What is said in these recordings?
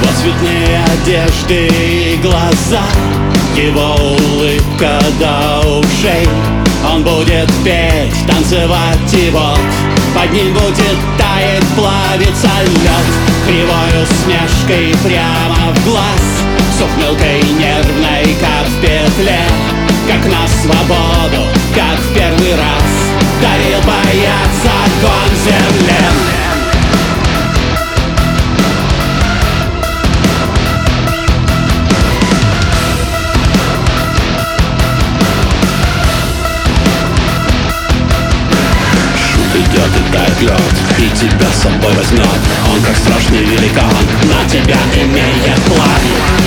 Его цветные одежды и глаза, его улыбка до ушей. Он будет петь, танцевать, и вот под ним будет таять, плавиться лед. Кривой усмешкой прямо в глаз, с ухмылкой нервной, как в петле, как на свободу, как в первый раз дарил бояться огонь земле. Идет и тает лед, и тебя с собой возьмет. Он как страшный великан, на тебя имеет план.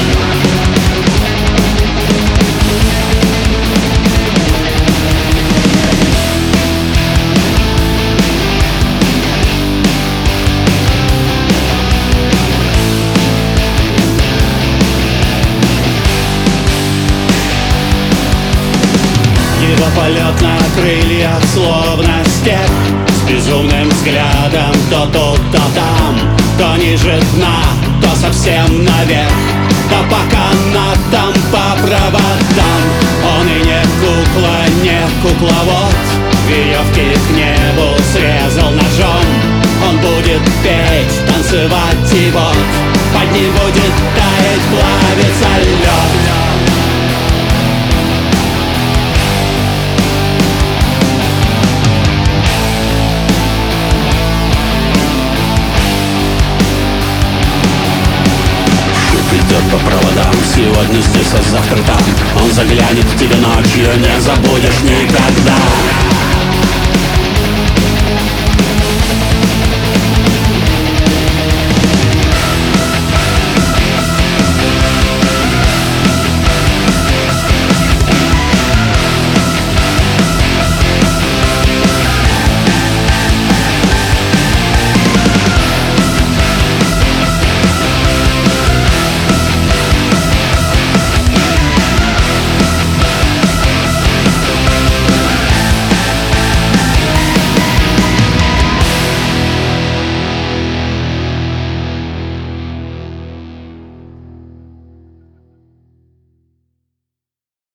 Его полет на крыльях, словно степь, с безумным взглядом то тут, то там, то ниже дна, то совсем наверх, то по канатам, по проводам. Он и не кукла, не кукловод, веревки к небу срезал ножом. Он будет петь, танцевать, и вот под ним будет таять, плавиться лед. Идет по проводам, сегодня здесь, а завтра там. Он заглянет к тебе ночью, не забудешь никогда.